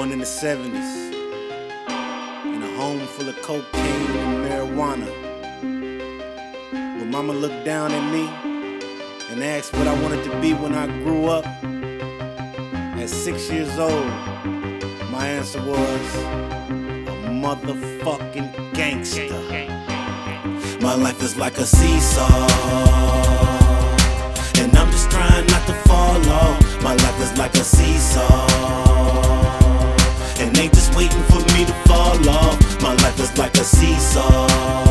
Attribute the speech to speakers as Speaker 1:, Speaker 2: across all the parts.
Speaker 1: Born in the 70s, in a home full of cocaine and marijuana, where mama looked down at me and asked what I wanted to be when I grew up. At 6 years old, my answer was a motherfucking gangster. My life is like a seesaw, and I'm just trying not to fall off. My life is like a seesaw, and they just waiting for me to fall off. My life is like a seesaw,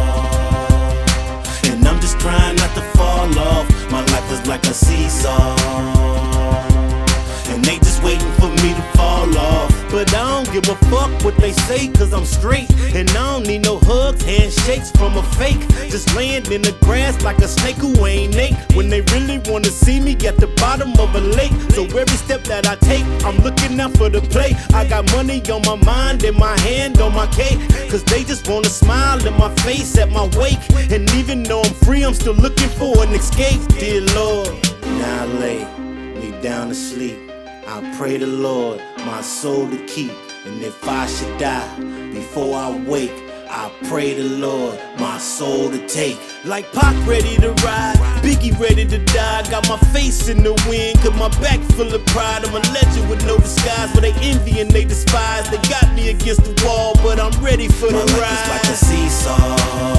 Speaker 1: and I'm just trying not to fall off. My life is like a seesaw, and they just waiting for me to fall off. But I don't give a fuck what they say, cause I'm straight. And I don't need no hugs, handshakes from a fake. Just laying in the grass like a snake who ain't Nate. When they really wanna see me at the bottom of a lake. So every step that I take, I'm looking out for the play. I got money on my mind and my hand on my cake. Cause they just wanna smile in my face at my wake. And even though I'm free, I'm still looking for an escape. Dear Lord, now I lay me down to sleep. I pray the Lord my soul to keep. And if I should die before I wake, I pray the Lord my soul to take. Like Pac ready to ride, Biggie ready to die. Got my face in the wind, cause my back full of pride. I'm a legend with no disguise, but they envy and they despise. They got me against the wall, but I'm ready for the ride. My life is like a seesaw,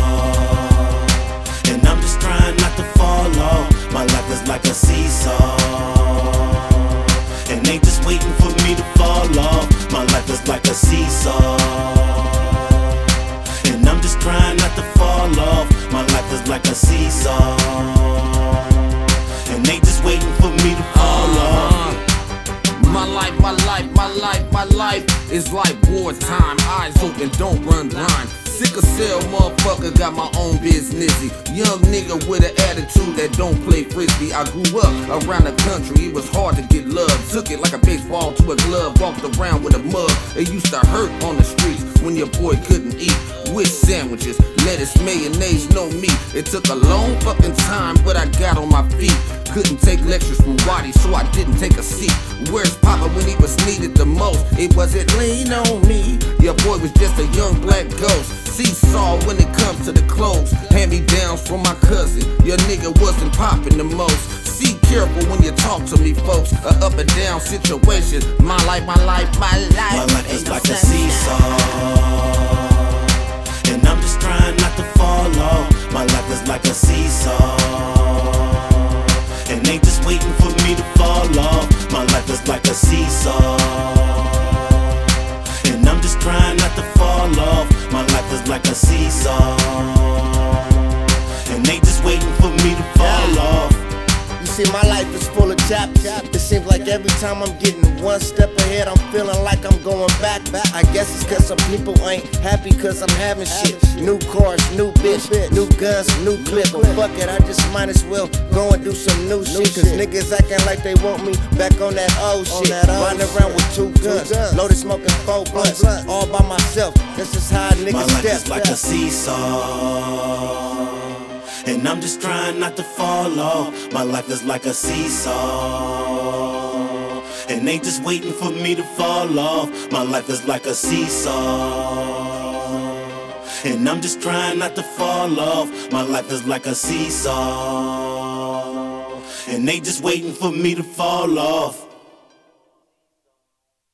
Speaker 1: and I'm just trying not to fall off. My life is like a seesaw, and they just waiting for me to fall off. My life is like a seesaw, and I'm just trying not to fall off. My life is like a seesaw, and they just waiting for me to fall off.
Speaker 2: My life, my life, my life, my life is like wartime. Eyes open, don't run blind. Sick of cell, motherfucker, got my own businessy. Young nigga with an attitude that don't play frisbee. I grew up around the country, it was hard to get love. Took it like a baseball to a glove, walked around with a mug. It used to hurt on the streets when your boy couldn't eat. With sandwiches, lettuce, mayonnaise, no meat. It took a long fucking time, but I got on my feet. Couldn't take lectures from Waddy, so I didn't take a seat. Where's Papa when he was needed the most? It wasn't lean on me. Your boy was just a young black ghost. Seesaw when it comes to the clothes. Hand-me-downs from my cousin. Your nigga wasn't popping the most. See careful when you talk to me, folks. A up and down situation. My life, my life, my life.
Speaker 1: My life is like a seesaw, and I'm just trying not to fall off. My life is like a seesaw, and they just waiting for me to fall off. My life is like a seesaw, and I'm just trying not to fall off. My life is like a seesaw, and they just waiting for me to fall off.
Speaker 3: You see, my life is full of chapters. It seems like every time I'm getting one step ahead, I'm feeling like I'm going back. I guess it's cause some people ain't happy cause I'm having shit. New cars, new bitch, new guns, new clip. But fuck it, I just might as well go and do some new shit. Cause niggas acting like they want me back on that old shit. Riding around with 2 guns, loaded smoking 4 blunts, all by myself. This is how niggas
Speaker 1: My life
Speaker 3: step.
Speaker 1: is like a seesaw, and I'm just trying not to fall off. My life is like a seesaw, and they just waiting for me to fall off. My life is like a seesaw, and I'm just trying not to fall off. My life is like a seesaw, and they just waiting for me to fall off.